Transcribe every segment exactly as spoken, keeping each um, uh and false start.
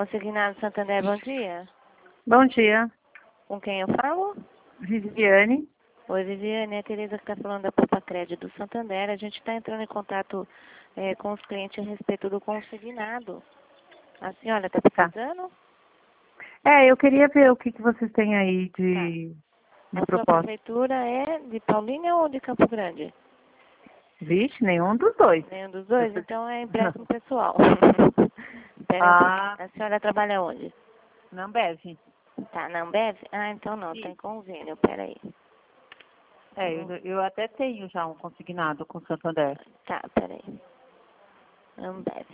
Consignado Santander, bom dia. Bom dia, Com quem eu falo? Viviane. Oi, Viviane, é a Tereza que está falando da Poupa Crédito do Santander. A gente está entrando em contato é, com os clientes a respeito do consignado. A senhora está Tá. precisando? É, eu queria ver o que, que vocês têm aí Tá. de, de A sua proposta. prefeitura é de Paulínia ou de Campo Grande? Vixe, nenhum dos dois. Nenhum dos dois? Então é empréstimo pessoal. Espera um Ah, pouquinho. A senhora trabalha onde? não bebe. Tá, na Ambev? Ah, então não, Sim. tem convênio, peraí. É, eu, eu até tenho já um consignado com o Santander. Tá, peraí. Ambev.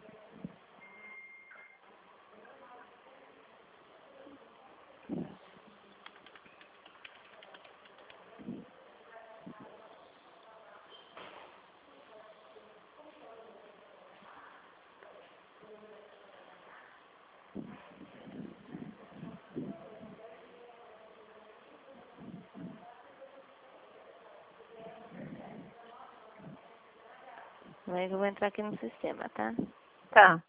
Mas eu vou entrar aqui no sistema, tá? Tá.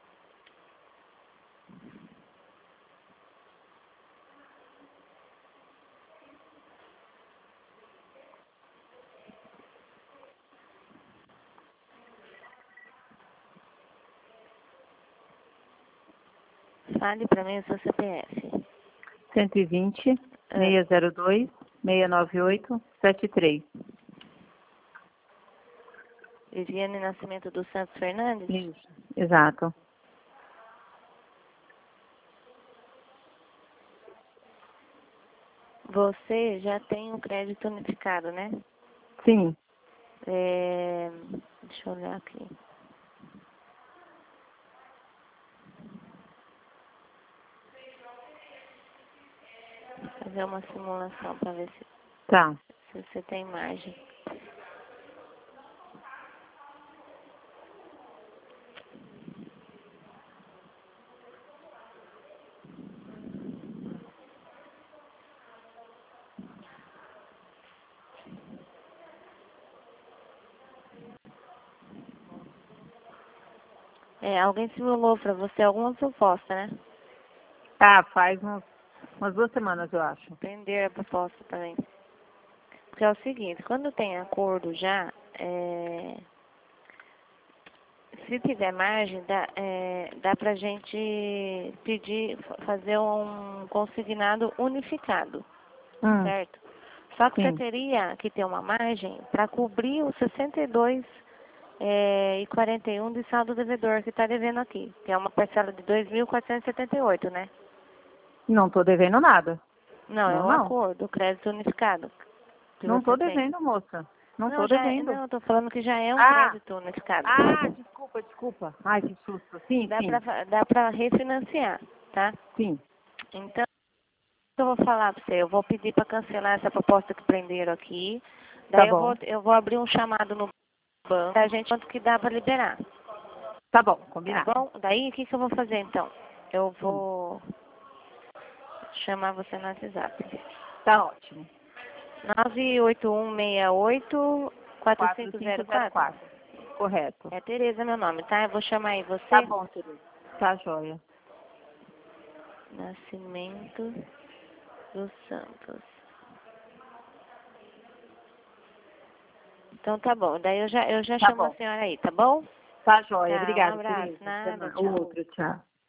Fale pra mim o seu C P F. cento e vinte, Ah, seiscentos e dois, seiscentos e noventa e oito, setenta e três. Viviane Nascimento dos Santos Fernandes? Isso. Exato. Você já tem um crédito unificado, né? Sim. É... Deixa eu olhar aqui. Vou fazer uma simulação para ver se, Tá. se você tem margem. É, alguém simulou para você alguma proposta, né? Tá, faz uns, umas duas semanas, eu acho. Entender a proposta também. Porque é o seguinte, quando tem acordo já, é, se tiver margem, dá, é, dá pra gente pedir, fa- fazer um consignado unificado, Hum, certo? Só que você sim. teria que ter uma margem para cobrir os sessenta e dois é, e quarenta e um de saldo devedor que está devendo aqui, que é uma parcela de dois mil quatrocentos e setenta e oito, né? Não tô devendo nada. Não, é Não, o não. acordo, o crédito unificado que Não você tô tem. devendo, moça. Não Não, tô já é, devendo. não, eu tô falando que já é um Ah, crédito unificado. ah, desculpa, desculpa. Ai, que susto. Sim, Dá sim, pra, dá pra refinanciar, tá? sim. Então, eu vou falar pra você, eu vou pedir pra cancelar essa proposta que prenderam aqui. Tá Daí eu vou, bom. eu vou abrir um chamado no banco pra gente quanto que dá pra liberar, Tá bom, tá combinado. bom? Daí, o que que eu vou fazer então? Eu Hum, vou chamar você no WhatsApp. tá ótimo. nove oito um seis oito quatro quatro cinco cinco zero zero quatro. quatro. Correto. É Tereza meu nome, tá? Eu vou chamar aí Tá você. bom, Tereza. Tá joia. Nascimento dos Santos. Então tá bom. Daí eu já, eu já Tá chamo a bom. senhora aí, tá bom? Tá joia. Tá, um Obrigada, abraço. Tereza. Até Nada, mais. tchau. Outro, tchau.